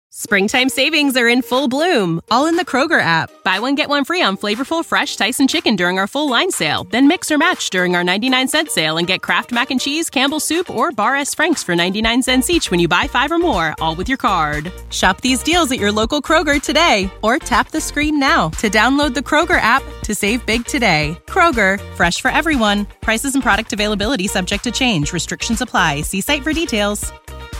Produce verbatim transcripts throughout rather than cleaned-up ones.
Springtime savings are in full bloom, all in the Kroger app. Buy one, get one free on flavorful, fresh Tyson chicken during our full line sale. Then mix or match during our ninety-nine cent sale and get Kraft Mac and Cheese, Campbell's Soup, or Bar S. Frank's for ninety-nine cents each when you buy five or more, all with your card. Shop these deals at your local Kroger today, or tap the screen now to download the Kroger app to save big today. Kroger, fresh for everyone. Prices and product availability subject to change. Restrictions apply. See site for details.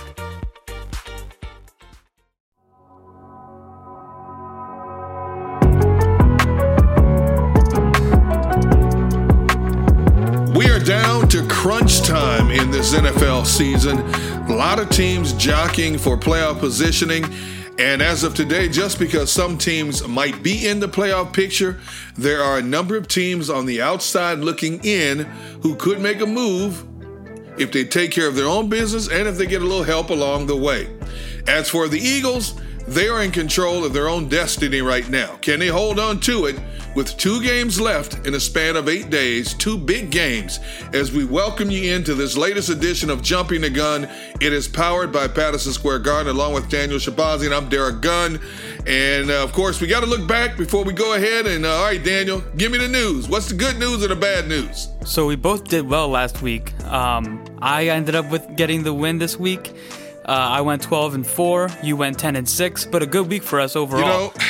We are down to crunch time in this N F L season. A lot of teams jockeying for playoff positioning. And as of today, just because some teams might be in the playoff picture, there are a number of teams on the outside looking in who could make a move if they take care of their own business and if they get a little help along the way. As for the Eagles, they are in control of their own destiny right now. Can they hold on to it with two games left in a span of eight days, two big games, as we welcome you into this latest edition of Jumping the Gun. It is powered by Patterson Square Garden, along with Daniel Shabazi, and I'm Derek Gunn. And, uh, of course, we got to look back before we go ahead. And, uh, all right, Daniel, give me the news. What's the good news and the bad news? So we both did well last week. Um, I ended up with getting the win this week. Uh, I went twelve and four. You went ten and six. But a good week for us overall. You know,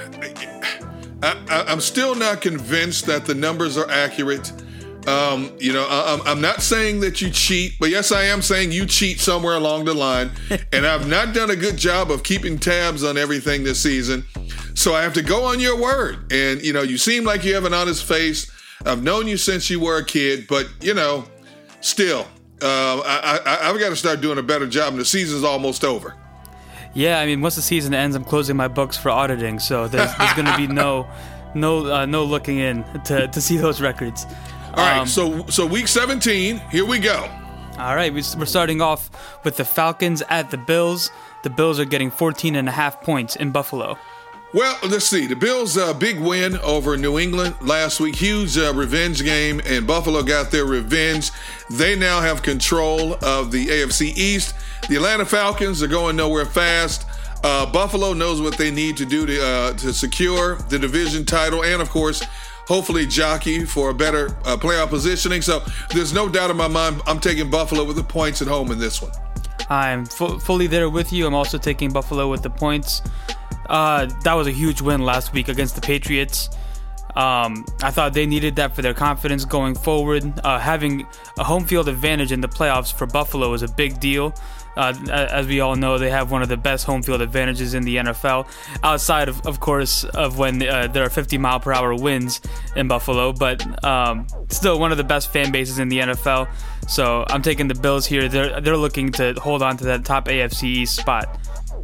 I, I, I'm still not convinced that the numbers are accurate. Um, you know, I, I'm, I'm not saying that you cheat, but yes, I am saying you cheat somewhere along the line. And I've not done a good job of keeping tabs on everything this season. So I have to go on your word. And, you know, you seem like you have an honest face. I've known you since you were a kid, but, you know, still, uh, I, I, I've got to start doing a better job, and the season's almost over. Yeah, I mean, once the season ends, I'm closing my books for auditing, so there's, there's going to be no no, uh, no looking in to, to see those records. All right, um, so so week seventeen, here we go. All right, we're starting off with the Falcons at the Bills. The Bills are getting fourteen and a half points in Buffalo. Well, let's see. The Bills' uh, big win over New England last week. Huge uh, revenge game, and Buffalo got their revenge. They now have control of the A F C East. The Atlanta Falcons are going nowhere fast. Uh, Buffalo knows what they need to do to, uh, to secure the division title and, of course, hopefully jockey for a better uh, playoff positioning. So there's no doubt in my mind I'm taking Buffalo with the points at home in this one. I'm fu- fully there with you. I'm also taking Buffalo with the points. Uh, that was a huge win last week against the Patriots. Um, I thought they needed that for their confidence going forward. Uh, having a home field advantage in the playoffs for Buffalo is a big deal. Uh, as we all know, they have one of the best home field advantages in the N F L, outside of, of course, of when uh, there are fifty mile per hour winds in Buffalo, but um, still one of the best fan bases in the N F L. So I'm taking the Bills here. They're, they're looking to hold on to that top A F C East spot.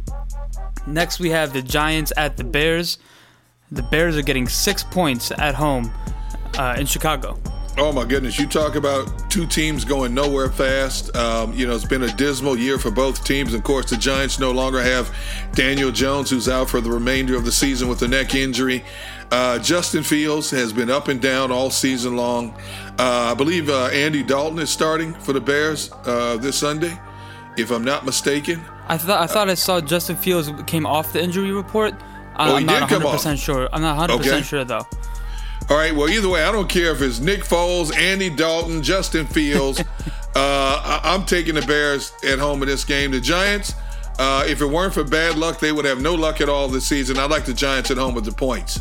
Next, we have the Giants at the Bears. The Bears are getting six points at home uh, in Chicago. Oh, my goodness. You talk about two teams going nowhere fast. Um, you know, it's been a dismal year for both teams. Of course, the Giants no longer have Daniel Jones, who's out for the remainder of the season with a neck injury. Uh, Justin Fields has been up and down all season long. Uh, I believe uh, Andy Dalton is starting for the Bears uh, this Sunday, if I'm not mistaken. I thought I thought I saw Justin Fields came off the injury report. Oh, I'm he not did come one hundred percent off. sure. I'm not one hundred percent Okay. sure though. All right, well, either way, I don't care if it's Nick Foles, Andy Dalton, Justin Fields. uh, I- I'm taking the Bears at home in this game. The Giants, uh, if it weren't for bad luck, they would have no luck at all this season. I like the Giants at home with the points.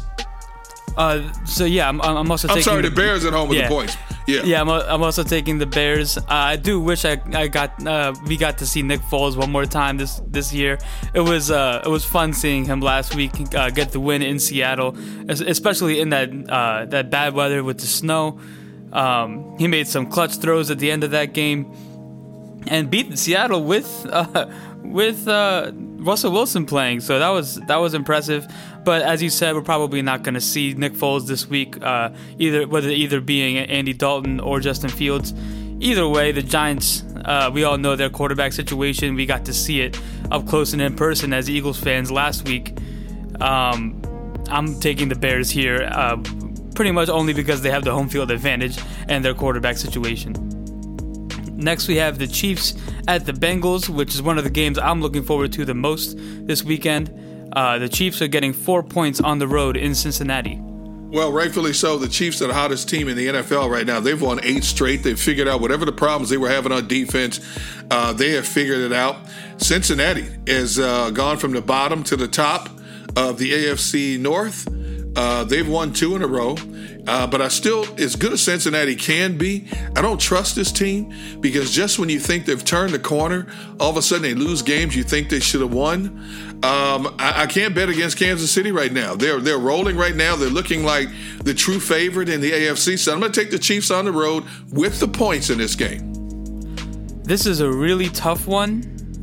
Uh, so yeah, I'm, I'm also. I'm taking sorry, the Bears at home with yeah. the points. Yeah, Yeah, I'm, I'm also taking the Bears. Uh, I do wish I, I got uh, we got to see Nick Foles one more time this this year. It was uh, it was fun seeing him last week uh, get the win in Seattle, especially in that uh, that bad weather with the snow. Um, he made some clutch throws at the end of that game and beat Seattle with uh, with uh, Russell Wilson playing. So that was that was impressive. But as you said, we're probably not going to see Nick Foles this week, uh, either whether either being Andy Dalton or Justin Fields. Either way, the Giants, uh, we all know their quarterback situation. We got to see it up close and in person as Eagles fans last week. Um, I'm taking the Bears here, uh, pretty much only because they have the home field advantage and their quarterback situation. Next, we have the Chiefs at the Bengals, which is one of the games I'm looking forward to the most this weekend. Uh, the Chiefs are getting four points on the road in Cincinnati. Well, rightfully so. The Chiefs are the hottest team in the N F L right now. They've won eight straight. They've figured out whatever the problems they were having on defense, uh, they have figured it out. Cincinnati has uh, gone from the bottom to the top of the A F C North. Uh, they've won two in a row. Uh, but I still, as good as Cincinnati can be, I don't trust this team because just when you think they've turned the corner, all of a sudden they lose games you think they should have won. Um, I, I can't bet against Kansas City right now. They're they're rolling right now. They're looking like the true favorite in the A F C. So I'm going to take the Chiefs on the road with the points in this game. This is a really tough one,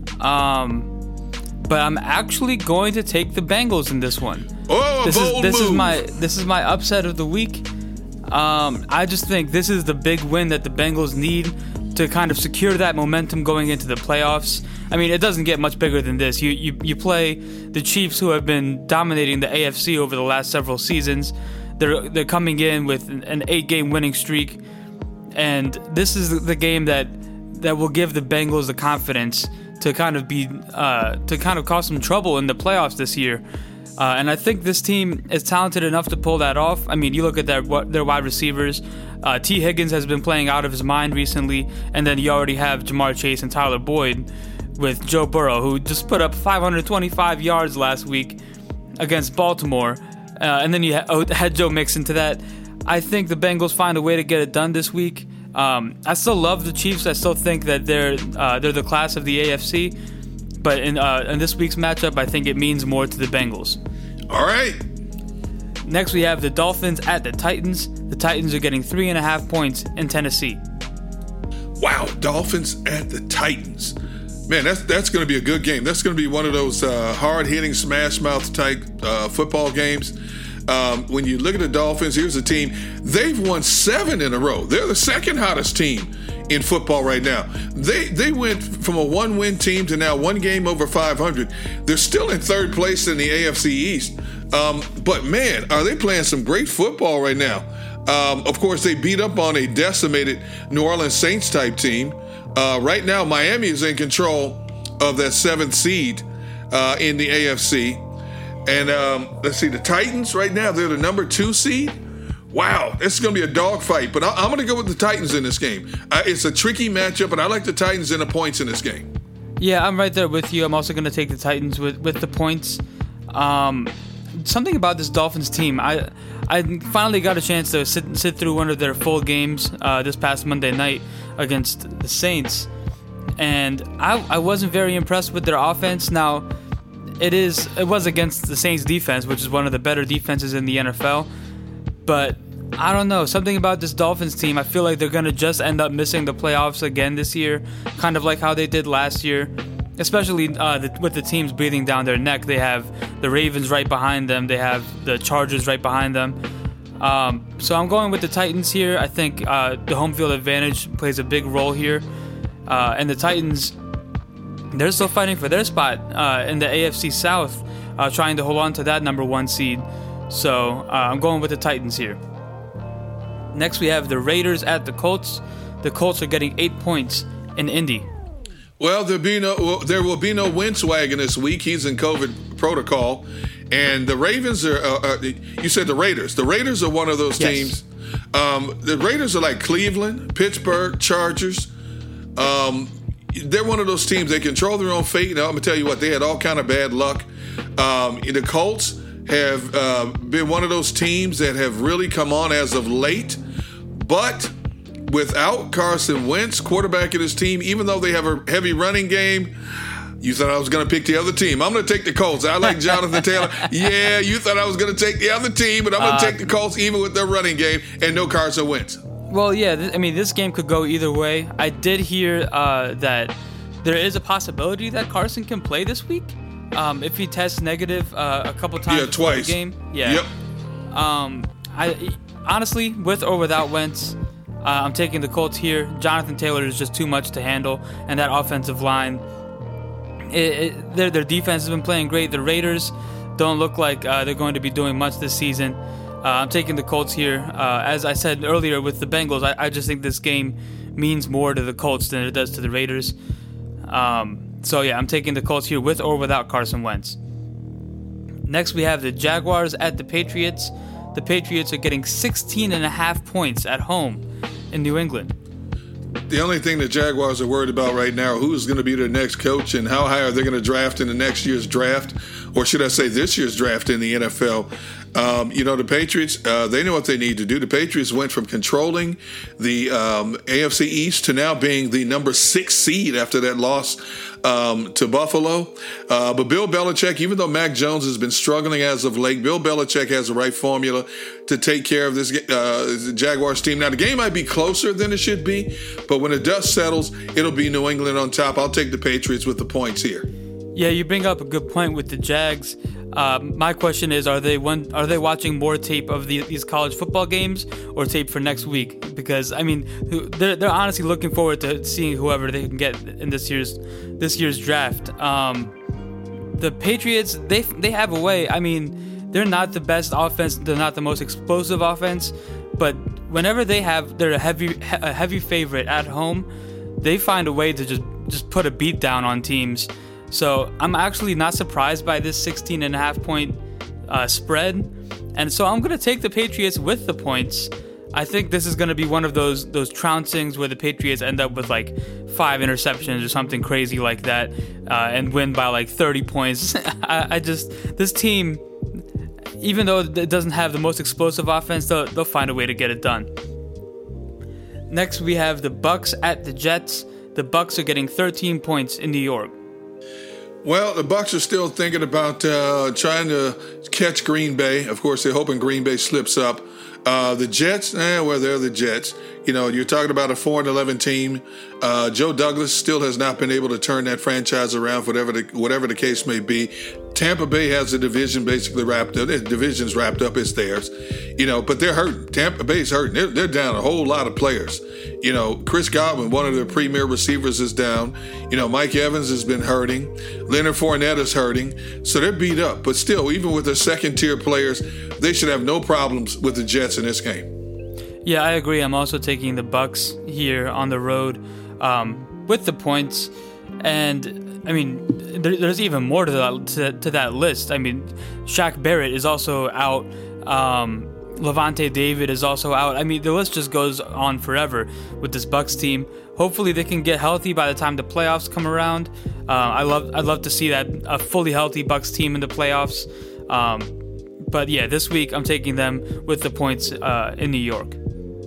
um, but I'm actually going to take the Bengals in this one. Oh, this bold is this move. is my this is my upset of the week. Um, I just think this is the big win that the Bengals need to kind of secure that momentum going into the playoffs. I mean, it doesn't get much bigger than this. You you you play the Chiefs, who have been dominating the A F C over the last several seasons. They're they're coming in with an eight-game winning streak, and this is the game that that will give the Bengals the confidence to kind of be uh, to kind of cause some trouble in the playoffs this year. Uh, and I think this team is talented enough to pull that off. I mean, you look at their their wide receivers. Uh, T. Higgins has been playing out of his mind recently, and then you already have Jamar Chase and Tyler Boyd with Joe Burrow, who just put up five hundred twenty-five yards last week against Baltimore. Uh, and then you ha- had Joe Mixon to that. I think the Bengals find a way to get it done this week. Um, I still love the Chiefs. I still think that they're uh, they're the class of the A F C. But in, uh, in this week's matchup, I think it means more to the Bengals. All right. Next, we have the Dolphins at the Titans. The Titans are getting three and a half points in Tennessee. Wow, Dolphins at the Titans. Man, that's that's going to be a good game. That's going to be one of those uh, hard-hitting, smash-mouth type uh, football games. Um, when you look at the Dolphins, here's a team. They've won seven in a row. They're the second hottest team in football right now. They they went from a one-win team to now one game over five hundred. They're still in third place in the A F C East. Um, but, man, are they playing some great football right now. Um, of course, they beat up on a decimated New Orleans Saints-type team. Uh, right now, Miami is in control of that seventh seed uh, in the A F C. And um, let's see, the Titans right now, they're the number two seed. Wow, this is going to be a dogfight, but I- I'm going to go with the Titans in this game. Uh, it's a tricky matchup, but I like the Titans in the points in this game. Yeah, I'm right there with you. I'm also going to take the Titans with, with the points. Um, something about this Dolphins team, I I finally got a chance to sit sit through one of their full games uh, this past Monday night against the Saints, and I, I wasn't very impressed with their offense. Now, it is it was against the Saints defense, which is one of the better defenses in the N F L, but I don't know, something about this Dolphins team, I feel like they're going to just end up missing the playoffs again this year, kind of like how they did last year, especially uh, the, with the teams breathing down their neck. They have the Ravens right behind them. They have the Chargers right behind them. Um, so I'm going with the Titans here. I think uh, the home field advantage plays a big role here. Uh, and the Titans, they're still fighting for their spot uh, in the A F C South, uh, trying to hold on to that number one seed. So uh, I'm going with the Titans here. Next, we have the Raiders at the Colts. The Colts are getting eight points in Indy. Well, there be no, well, there will be no Wentz wagon this week. He's in COVID protocol, and the Ravens are. Uh, uh, you said the Raiders. The Raiders are one of those Yes. teams. Um, the Raiders are like Cleveland, Pittsburgh, Chargers. Um, they're one of those teams. They control their own fate. Now, I'm gonna tell you what. They had all kind of bad luck. Um, the Colts have uh, been one of those teams that have really come on as of late, but without Carson Wentz quarterbacking his team, even though they have a heavy running game, you thought I was going to pick the other team. I'm going to take the Colts. I like Jonathan Taylor. Yeah, you thought I was going to take the other team, but I'm going to uh, take the Colts even with their running game and no Carson Wentz. Well, yeah, th- I mean, this game could go either way. I did hear uh, that there is a possibility that Carson can play this week um, if he tests negative uh, a couple times yeah, before twice. the game. Yeah. Yep. Um, I honestly, with or without Wentz, Uh, I'm taking the Colts here. Jonathan Taylor is just too much to handle, and that offensive line, it, it, their, their defense has been playing great. The Raiders don't look like uh, they're going to be doing much this season. Uh, I'm taking the Colts here. Uh, as I said earlier with the Bengals, I, I just think this game means more to the Colts than it does to the Raiders. Um, so yeah, I'm taking the Colts here with or without Carson Wentz. Next, we have the Jaguars at the Patriots. The Patriots are getting sixteen and a half points at home in New England. The only thing the Jaguars are worried about right now, who's going to be their next coach and how high are they going to draft in the next year's draft, or should I say this year's draft in the N F L. Um, you know, the Patriots, uh, they know what they need to do. The Patriots went from controlling the um, A F C East to now being the number six seed after that loss um, to Buffalo. Uh, but Bill Belichick, even though Mac Jones has been struggling as of late, Bill Belichick has the right formula to take care of this uh, Jaguars team. Now, the game might be closer than it should be, but when the dust settles, it'll be New England on top. I'll take the Patriots with the points here. Yeah, you bring up a good point with the Jags. Uh, my question is, are they one, are they watching more tape of the, these college football games or tape for next week? Because, I mean, they're, they're honestly looking forward to seeing whoever they can get in this year's this year's draft. Um, the Patriots, they they have a way. I mean, they're not the best offense. They're not the most explosive offense. But whenever they have, they're a heavy a heavy favorite at home, they find a way to just, just put a beat down on teams. So I'm actually not surprised by this sixteen and a half point uh, spread. And so I'm going to take the Patriots with the points. I think this is going to be one of those those trouncings where the Patriots end up with like five interceptions or something crazy like that uh, and win by like thirty points. I, I just, this team, even though it doesn't have the most explosive offense, they'll, they'll find a way to get it done. Next, we have the Bucs at the Jets. The Bucs are getting thirteen points in New York. Well, the Bucs are still thinking about uh, trying to catch Green Bay. Of course, they're hoping Green Bay slips up. Uh, the Jets, eh, well, they're the Jets. You know, you're talking about a four and eleven team. Uh, Joe Douglas still has not been able to turn that franchise around, whatever the, whatever the case may be. Tampa Bay has the division basically wrapped up. The division's wrapped up. It's theirs. You know, but they're hurting. Tampa Bay's hurting. They're, they're down a whole lot of players. You know, Chris Godwin, one of their premier receivers, is down. You know, Mike Evans has been hurting. Leonard Fournette is hurting. So they're beat up. But still, even with their second-tier players, they should have no problems with the Jets in this game. Yeah, I agree. I'm also taking the Bucs here on the road um, with the points. And, I mean, there, there's even more to that, to, to that list. I mean, Shaq Barrett is also out. Um, Levante David is also out. I mean, the list just goes on forever with this Bucs team. Hopefully they can get healthy by the time the playoffs come around. Uh, I love, I'd love to see that a fully healthy Bucs team in the playoffs. Um, but yeah, this week I'm taking them with the points uh, in New York.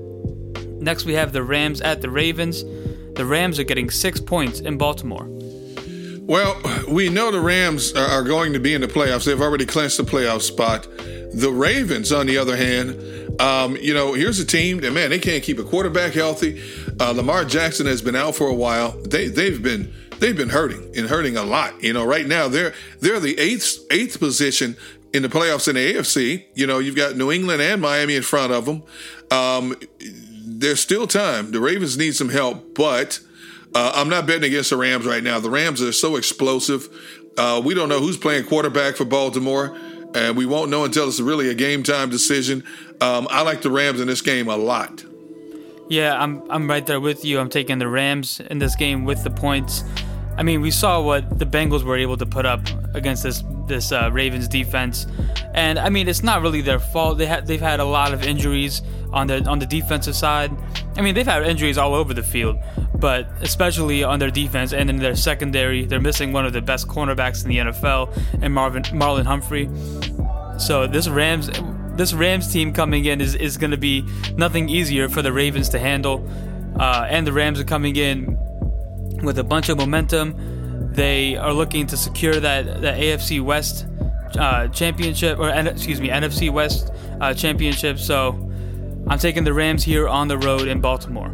Next, we have the Rams at the Ravens. The Rams are getting six points in Baltimore. Well, we know the Rams are going to be in the playoffs. They've already clinched the playoff spot. The Ravens, on the other hand, um, you know, here's a team that, man, they can't keep a quarterback healthy. Uh, Lamar Jackson has been out for a while. They, they've been they've been hurting and hurting a lot. You know, right now they're they're the eighth eighth position in the playoffs in the A F C. You know, you've got New England and Miami in front of them. Um, there's still time. The Ravens need some help, but uh, I'm not betting against the Rams right now. The Rams are so explosive. Uh, we don't know who's playing quarterback for Baltimore, and we won't know until it's really a game time decision. Um, I like the Rams in this game a lot. Yeah, I'm I'm right there with you. I'm taking the Rams in this game with the points. I mean, we saw what the Bengals were able to put up against this this uh, Ravens defense, and I mean, it's not really their fault. They ha- they've had a lot of injuries on the on the defensive side. I mean, they've had injuries all over the field, but especially on their defense and in their secondary, they're missing one of the best cornerbacks in the N F L, and Marvin Marlon Humphrey. So this Rams this Rams team coming in is is going to be nothing easier for the Ravens to handle, uh, and the Rams are coming in with a bunch of momentum. They are looking to secure that, that A F C West uh, championship, or excuse me, N F C West uh, championship. So I'm taking the Rams here on the road in Baltimore.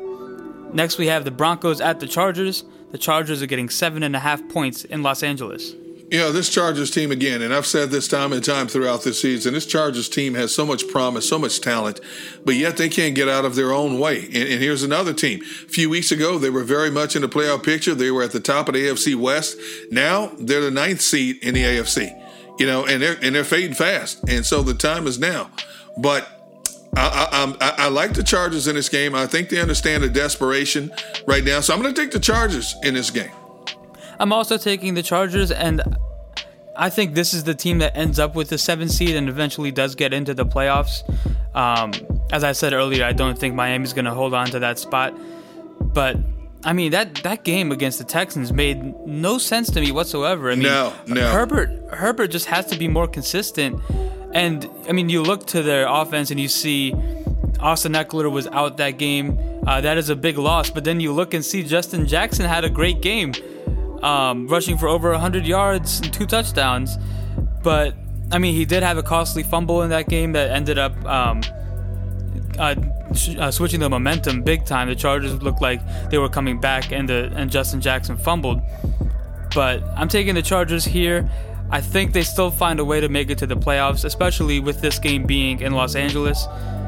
Next, we have the Broncos at the Chargers. The Chargers are getting seven and a half points in Los Angeles. Yeah, this Chargers team, again, and I've said this time and time throughout this season, this Chargers team has so much promise, so much talent, but yet they can't get out of their own way. And, and here's another team. A few weeks ago, they were very much in the playoff picture. They were at the top of the A F C West. Now they're the ninth seed in the A F C, you know, and they're, and they're fading fast. And so the time is now. But I, I, I like the Chargers in this game. I think they understand the desperation right now. So I'm going to take the Chargers in this game. I'm also taking the Chargers, and I think this is the team that ends up with the seventh seed and eventually does get into the playoffs. Um, as I said earlier, I don't think Miami's going to hold on to that spot. But, I mean, that, that game against the Texans made no sense to me whatsoever. I mean, no, no. Herbert, Herbert just has to be more consistent. And, I mean, you look to their offense and you see Austin Eckler was out that game. Uh, that is a big loss. But then you look and see Justin Jackson had a great game, um, rushing for over one hundred yards and two touchdowns. But, I mean, he did have a costly fumble in that game that ended up um, uh, sh- uh, switching the momentum big time. The Chargers looked like they were coming back, and, the, and Justin Jackson fumbled. But I'm taking the Chargers here. I think they still find a way to make it to the playoffs, especially with this game being in Los Angeles.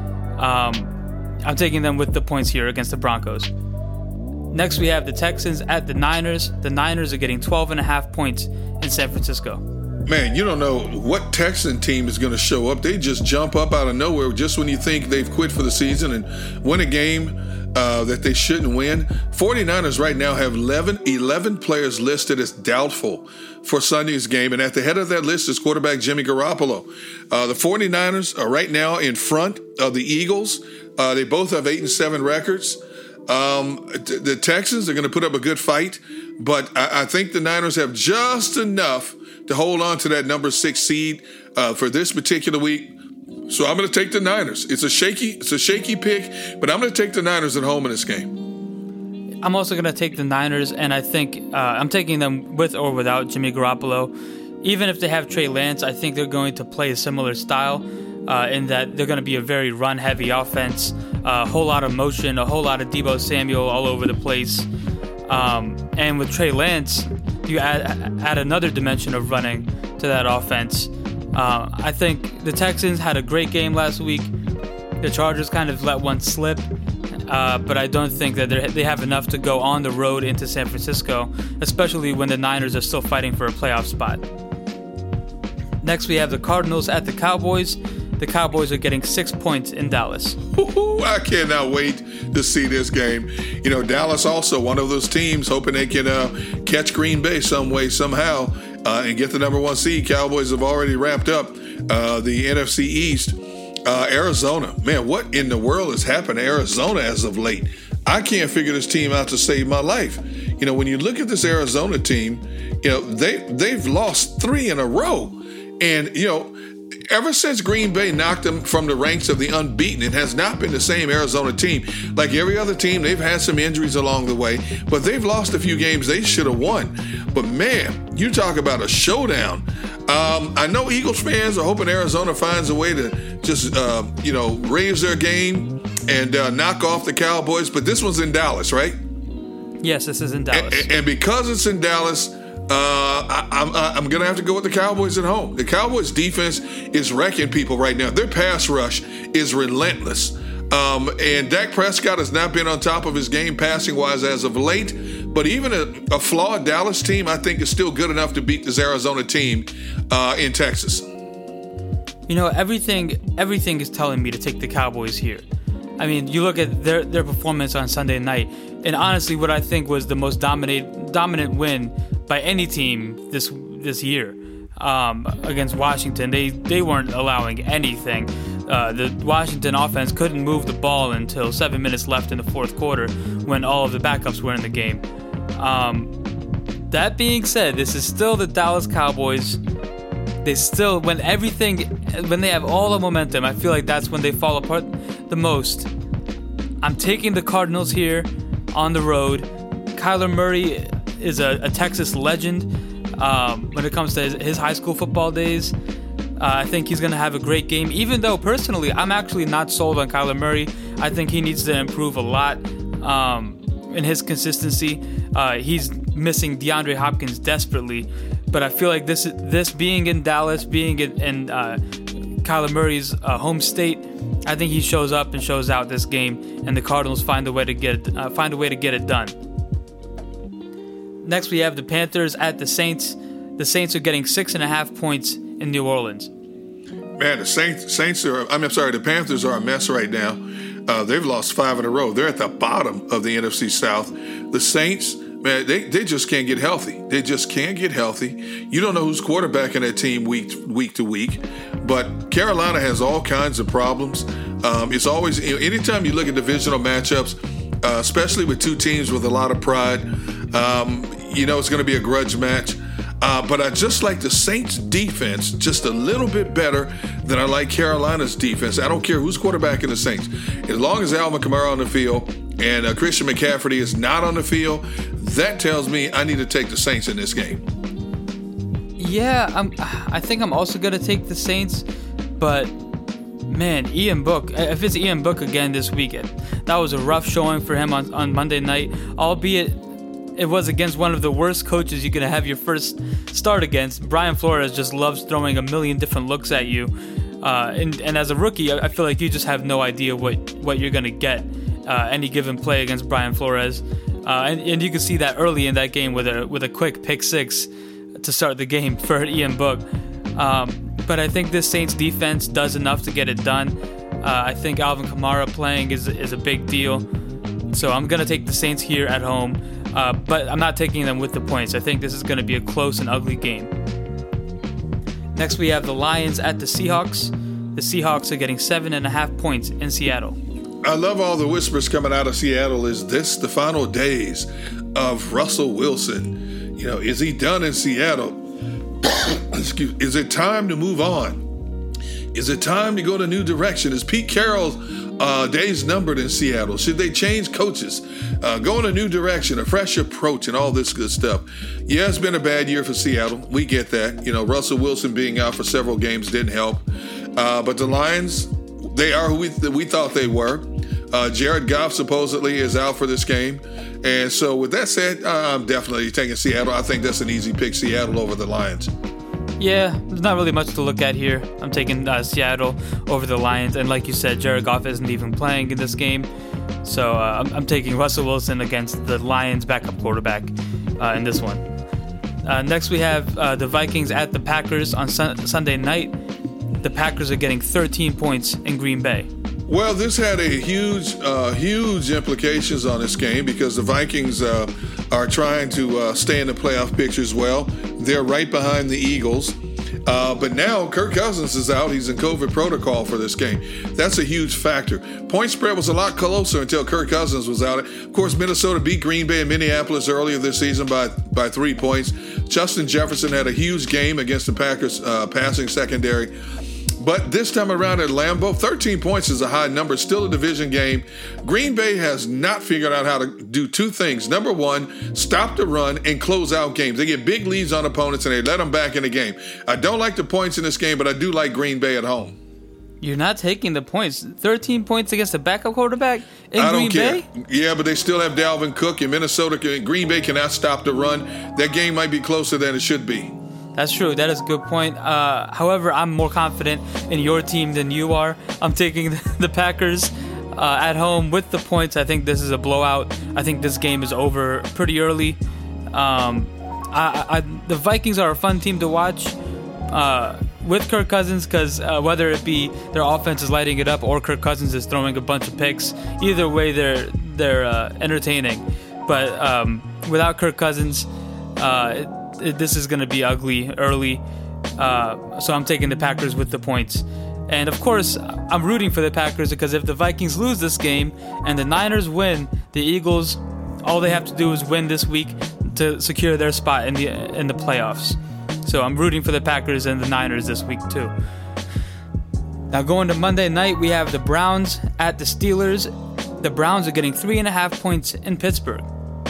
Um, I'm taking them with the points here against the Broncos. Next, we have the Texans at the Niners. The Niners are getting twelve and a half points in San Francisco. Man, you don't know what Texan team is going to show up. They just jump up out of nowhere just when you think they've quit for the season and win a game uh, that they shouldn't win. 49ers right now have eleven, eleven players listed as doubtful for Sunday's game, and at the head of that list is quarterback Jimmy Garoppolo. Uh, the 49ers are right now in front of the Eagles. Uh, they both have eight and seven records. Um, t- the Texans are going to put up a good fight, but I-, I think the Niners have just enough to hold on to that number six seed uh, for this particular week. So I'm going to take the Niners. It's a shaky, it's a shaky pick, but I'm going to take the Niners at home in this game. I'm also going to take the Niners, and I think uh, I'm taking them with or without Jimmy Garoppolo. Even if they have Trey Lance, I think they're going to play a similar style uh, in that they're going to be a very run-heavy offense, a whole lot of motion, a whole lot of Deebo Samuel all over the place. Um, and with Trey Lance, you add, add another dimension of running to that offense. Uh, I think the Texans had a great game last week. The Chargers kind of let one slip. Uh, but I don't think that they have enough to go on the road into San Francisco, especially when the Niners are still fighting for a playoff spot. Next, we have the Cardinals at the Cowboys. The Cowboys are getting six points in Dallas. Ooh, I cannot wait to see this game. You know, Dallas also one of those teams hoping they can uh, catch Green Bay some way, somehow, uh, and get the number one seed. Cowboys have already wrapped up uh, the N F C East. Uh, Arizona, man, what in the world has happened to Arizona as of late? I can't figure this team out to save my life. You know, when you look at this Arizona team, you know, they, they've lost three in a row. And, you know, ever since Green Bay knocked them from the ranks of the unbeaten, it has not been the same Arizona team. Like every other team, they've had some injuries along the way, but they've lost a few games they should have won. But, man, you talk about a showdown. Um, I know Eagles fans are hoping Arizona finds a way to just, uh, you know, raise their game and uh, knock off the Cowboys. But this one's in Dallas, right? Yes, this is in Dallas. And, and because it's in Dallas, uh, I, I'm, I'm going to have to go with the Cowboys at home. The Cowboys defense is wrecking people right now. Their pass rush is relentless. Um, and Dak Prescott has not been on top of his game passing-wise as of late. But even a, a flawed Dallas team, I think, is still good enough to beat this Arizona team uh, in Texas. You know, everything everything is telling me to take the Cowboys here. I mean, you look at their, their performance on Sunday night, and honestly, what I think was the most dominate, dominant win by any team this this year um, against Washington. They, they weren't allowing anything. Uh, the Washington offense couldn't move the ball until seven minutes left in the fourth quarter when all of the backups were in the game. Um, that being said, this is still the Dallas Cowboys. They still, when everything, when they have all the momentum, I feel like that's when they fall apart the most. I'm taking the Cardinals here on the road. Kyler Murray is a, a Texas legend um, when it comes to his, his high school football days. Uh, I think he's going to have a great game, even though personally I'm actually not sold on Kyler Murray. I think he needs to improve a lot um, in his consistency. Uh, he's missing DeAndre Hopkins desperately, but I feel like this this being in Dallas, being in, in uh, Kyler Murray's uh, home state, I think he shows up and shows out this game, and the Cardinals find a way to get it, uh, find a way to get it done. Next, we have the Panthers at the Saints. The Saints are getting six and a half points in New Orleans. Man, the Saints, Saints are, I mean, I'm sorry, the Panthers are a mess right now. Uh, they've lost five in a row. They're at the bottom of the N F C South. The Saints, man, they, they just can't get healthy. They just can't get healthy. You don't know who's quarterbacking that team week week to week. But Carolina has all kinds of problems. Um, it's always, you know, anytime you look at divisional matchups, uh, especially with two teams with a lot of pride, um, you know it's going to be a grudge match. Uh, but I just like the Saints' defense just a little bit better than I like Carolina's defense. I don't care who's quarterbacking the Saints. As long as Alvin Kamara on the field and uh, Christian McCaffrey is not on the field, that tells me I need to take the Saints in this game. Yeah, I'm, I think I'm also going to take the Saints, but man, Ian Book, if it's Ian Book again this weekend, that was a rough showing for him on, on Monday night, albeit it was against one of the worst coaches you're going to have your first start against. Brian Flores just loves throwing a million different looks at you. Uh, and, and as a rookie, I feel like you just have no idea what, what you're going to get uh, any given play against Brian Flores. Uh, and, and you can see that early in that game with a with a quick pick six to start the game for Ian Book. Um, but I think this Saints defense does enough to get it done. Uh, I think Alvin Kamara playing is, is a big deal. So I'm going to take the Saints here at home. Uh, but I'm not taking them with the points. I think this is going to be a close and ugly game. Next, we have the Lions at the Seahawks. The Seahawks are getting seven and a half points in Seattle. I love all the whispers coming out of Seattle. Is this the final days of Russell Wilson? You know, is he done in Seattle? Excuse, is it time to move on? Is it time to go in a new direction? Is Pete Carroll's uh, days numbered in Seattle? Should they change coaches? Uh, go in a new direction, a fresh approach, and all this good stuff. Yeah, it's been a bad year for Seattle. We get that. You know, Russell Wilson being out for several games didn't help. Uh, but the Lions, they are who we, th- we thought they were. Uh, Jared Goff supposedly is out for this game. And so with that said, uh, I'm definitely taking Seattle. I think that's an easy pick, Seattle over the Lions. Yeah, there's not really much to look at here. I'm taking uh, Seattle over the Lions. And like you said, Jared Goff isn't even playing in this game. So uh, I'm, I'm taking Russell Wilson against the Lions' backup quarterback uh, in this one. Uh, next, we have uh, the Vikings at the Packers on sun- Sunday night. The Packers are getting thirteen points in Green Bay. Well, this had a huge, uh, huge implications on this game because the Vikings uh, are trying to uh, stay in the playoff picture as well. They're right behind the Eagles. Uh, but now Kirk Cousins is out. He's in COVID protocol for this game. That's a huge factor. Point spread was a lot closer until Kirk Cousins was out. Of course, Minnesota beat Green Bay and Minneapolis earlier this season by, by three points. Justin Jefferson had a huge game against the Packers uh, passing secondary. But this time around at Lambeau, thirteen points is a high number, still a division game. Green Bay has not figured out how to do two things. Number one, stop the run and close out games. They get big leads on opponents and they let them back in the game. I don't like the points in this game, but I do like Green Bay at home. You're not taking the points. thirteen points against a backup quarterback in I don't Green care. Bay? Yeah, but they still have Dalvin Cook in Minnesota. Green Bay cannot stop the run. That game might be closer than it should be. That's true. That is a good point. Uh, however, I'm more confident in your team than you are. I'm taking the Packers uh, at home with the points. I think this is a blowout. I think this game is over pretty early. Um, I, I, the Vikings are a fun team to watch uh, with Kirk Cousins because uh, whether it be their offense is lighting it up or Kirk Cousins is throwing a bunch of picks, either way they're they're uh, entertaining. But um, without Kirk Cousins, uh, it, this is going to be ugly early, uh, so I'm taking the Packers with the points. And of course, I'm rooting for the Packers because if the Vikings lose this game and the Niners win, the Eagles, all they have to do is win this week to secure their spot in the in the playoffs. So I'm rooting for the Packers and the Niners this week too. Now going to Monday night, we have the Browns at the Steelers. The Browns are getting three and a half points in Pittsburgh.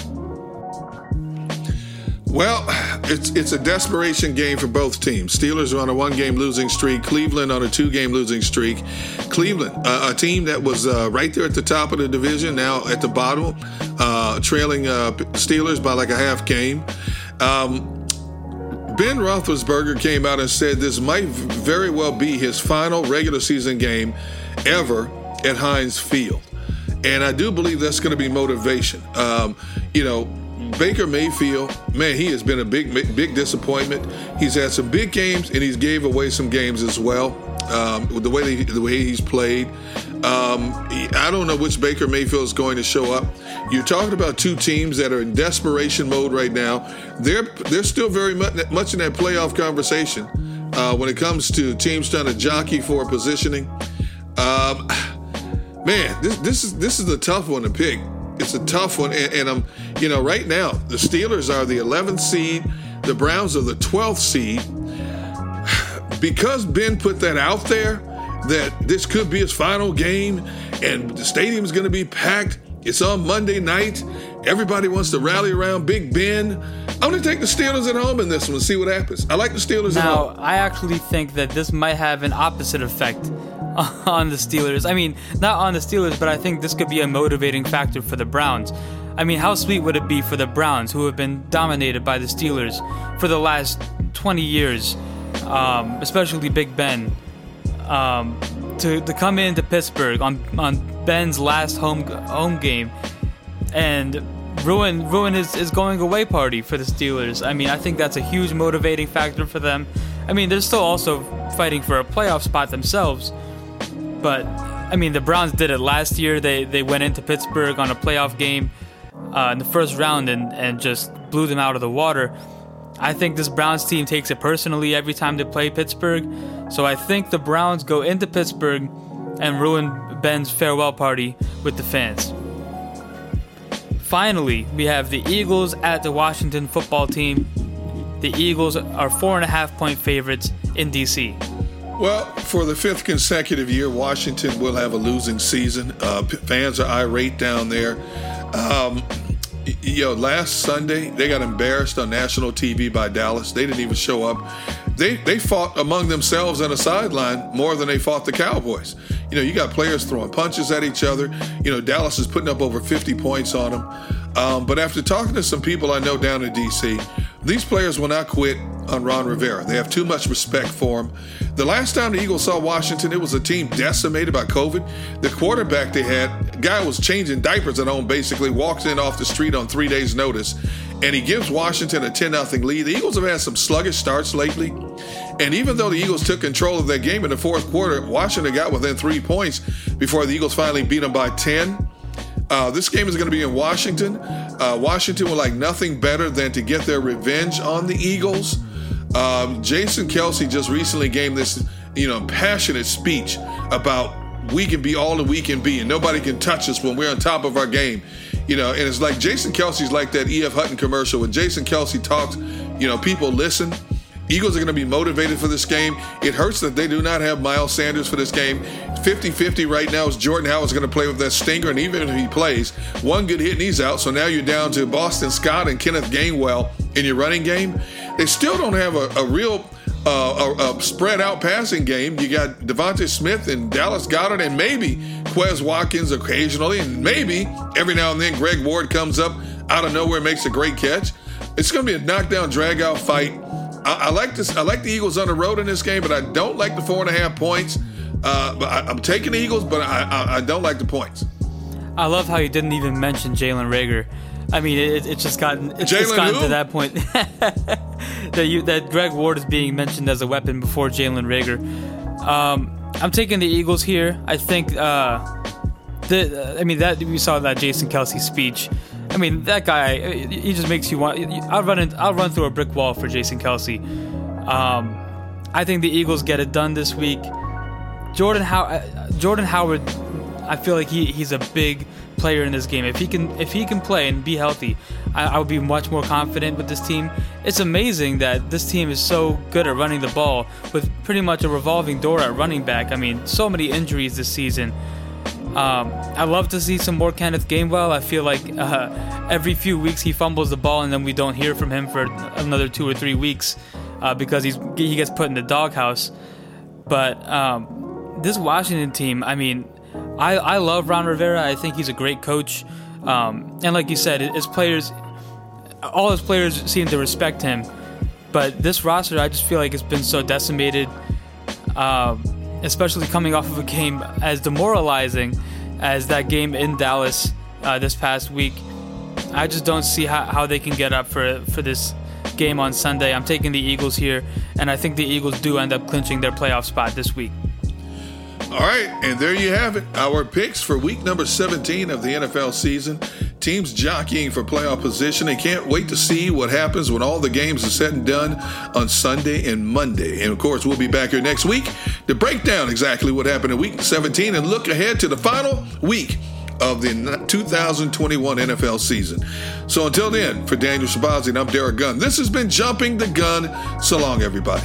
Well, it's it's a desperation game for both teams. Steelers are on a one-game losing streak. Cleveland on a two-game losing streak. Cleveland, uh, a team that was uh, right there at the top of the division, now at the bottom, uh, trailing uh, Steelers by like a half game. Um, Ben Roethlisberger came out and said this might very well be his final regular season game ever at Heinz Field. And I do believe that's going to be motivation. Um, you know, Baker Mayfield, man, he has been a big, big disappointment. He's had some big games, and he's gave away some games as well. Um, with the way they, the way he's played, um, I don't know which Baker Mayfield is going to show up. You're talking about two teams that are in desperation mode right now. They're they're still very much, much in that playoff conversation uh, when it comes to teams trying to jockey for positioning. Um, man, this this is this is a tough one to pick. It's a tough one, and, and I'm you know right now the Steelers are the eleventh seed, the Browns are the twelfth seed. Because Ben put that out there, that this could be his final game and the stadium's going to be packed. It's on Monday night. Everybody wants to rally around Big Ben. I'm going to take the Steelers at home in this one and see what happens. I like the Steelers now, at home. Now, I actually think that this might have an opposite effect on the Steelers. I mean, not on the Steelers, but I think this could be a motivating factor for the Browns. I mean, how sweet would it be for the Browns, who have been dominated by the Steelers for the last twenty years? Um, especially Big Ben, um, to to come into Pittsburgh on on Ben's last home home game and ruin ruin his, his going away party for the Steelers. I mean, I think that's a huge motivating factor for them. I mean, they're still also fighting for a playoff spot themselves, but I mean, the Browns did it last year. They they went into Pittsburgh on a playoff game uh, in the first round and, and just blew them out of the water. I think this Browns team takes it personally every time they play Pittsburgh. So I think the Browns go into Pittsburgh and ruin Ben's farewell party with the fans. Finally, we have the Eagles at the Washington football team. The Eagles are four and a half point favorites in D C. Well, for the fifth consecutive year, Washington will have a losing season. Uh, fans are irate down there. Um, You know, last Sunday, they got embarrassed on national T V by Dallas. They didn't even show up. They they fought among themselves on the sideline more than they fought the Cowboys. You know, you got players throwing punches at each other. You know, Dallas is putting up over fifty points on them. Um, but after talking to some people I know down in D C, these players will not quit on Ron Rivera. They have too much respect for him. The last time the Eagles saw Washington, it was a team decimated by COVID. The quarterback they had, guy was changing diapers at home, basically, walks in off the street on three days' notice, and he gives Washington a ten nothing lead. The Eagles have had some sluggish starts lately, and even though the Eagles took control of that game in the fourth quarter, Washington got within three points before the Eagles finally beat them by ten. Uh, this game is going to be in Washington. Uh, Washington would like nothing better than to get their revenge on the Eagles. Um, Jason Kelce just recently gave this, you know, passionate speech about we can be all that we can be and nobody can touch us when we're on top of our game. You know, and it's like Jason Kelce's like that E F Hutton commercial. When Jason Kelce talks, you know, people listen. Eagles are going to be motivated for this game. It hurts that they do not have Miles Sanders for this game. fifty-fifty right now is Jordan Howard's going to play with that stinger, and even if he plays, one good hit and he's out. So now you're down to Boston Scott and Kenneth Gainwell in your running game. They still don't have a, a real uh, a, a spread-out passing game. You got Devontae Smith and Dallas Goedert and maybe Quez Watkins occasionally, and maybe every now and then Greg Ward comes up out of nowhere and makes a great catch. It's going to be a knockdown, drag-out fight. I, I like this. I like the Eagles on the road in this game, but I don't like the four and a half points. Uh, but I, I'm taking the Eagles, but I, I, I don't like the points. I love how you didn't even mention Jalen Reagor. I mean, it, it's just gotten it's just gotten who? to that point that you that Greg Ward is being mentioned as a weapon before Jalen Reagor. Um, I'm taking the Eagles here. I think. Uh, the I mean that we saw that Jason Kelce speech. I mean, that guy, he just makes you want... I'll run in, I'll run through a brick wall for Jason Kelce. Um, I think the Eagles get it done this week. Jordan, How- Jordan Howard, I feel like he, he's a big player in this game. If he can if he can play and be healthy, I, I would be much more confident with this team. It's amazing that this team is so good at running the ball with pretty much a revolving door at running back. I mean, so many injuries this season. Um, I love to see some more Kenneth Gainwell. I feel like uh, every few weeks he fumbles the ball and then we don't hear from him for another two or three weeks uh, because he's he gets put in the doghouse. But um, this Washington team, I mean, I, I love Ron Rivera. I think he's a great coach. Um, and like you said, his players, all his players seem to respect him. But this roster, I just feel like it's been so decimated. Um, especially coming off of a game as demoralizing as that game in Dallas uh, this past week. I just don't see how, how they can get up for for this game on Sunday. I'm taking the Eagles here, and I think the Eagles do end up clinching their playoff spot this week. All right, and there you have it. Our picks for week number seventeen of the N F L season. Teams jockeying for playoff position. They can't wait to see what happens when all the games are said and done on Sunday and Monday. And, of course, we'll be back here next week to break down exactly what happened in week seventeen and look ahead to the final week of the two thousand twenty-one N F L season. So until then, for Daniel Shabazzi, I'm Derek Gunn. This has been Jumping the Gun. So long, everybody.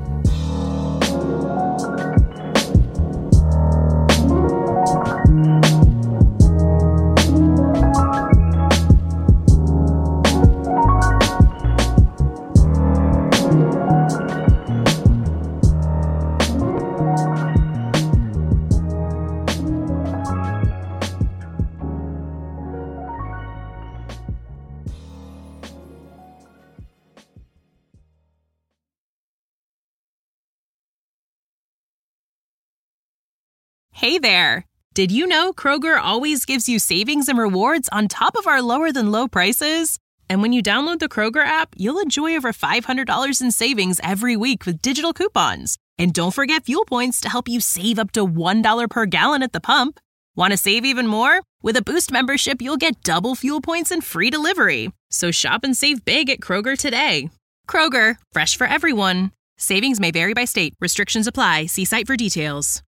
Hey there! Did you know Kroger always gives you savings and rewards on top of our lower-than-low prices? And when you download the Kroger app, you'll enjoy over five hundred dollars in savings every week with digital coupons. And don't forget fuel points to help you save up to one dollar per gallon at the pump. Want to save even more? With a Boost membership, you'll get double fuel points and free delivery. So shop and save big at Kroger today. Kroger, fresh for everyone. Savings may vary by state. Restrictions apply. See site for details.